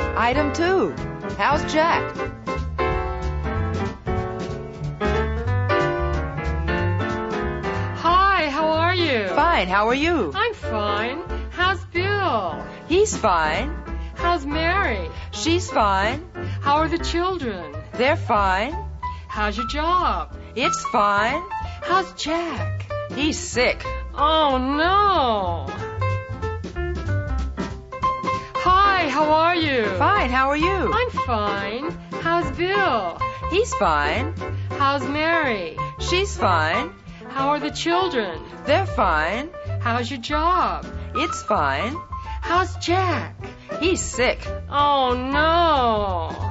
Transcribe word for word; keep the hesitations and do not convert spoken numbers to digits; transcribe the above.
Item two. How's Jack? Hi, how are you? Fine, how are you? I'm fine. How's Bill? He's fine. How's Mary? She's fine. How are the children? They're fine. How's your job? It's fine. How's Jack? He's sick. Oh, no. Hi, how are you? Fine, how are you? I'm fine. How's Bill? He's fine. How's Mary? She's fine. How are the children? They're fine. How's your job? It's fine. How's Jack? He's sick. Oh, no.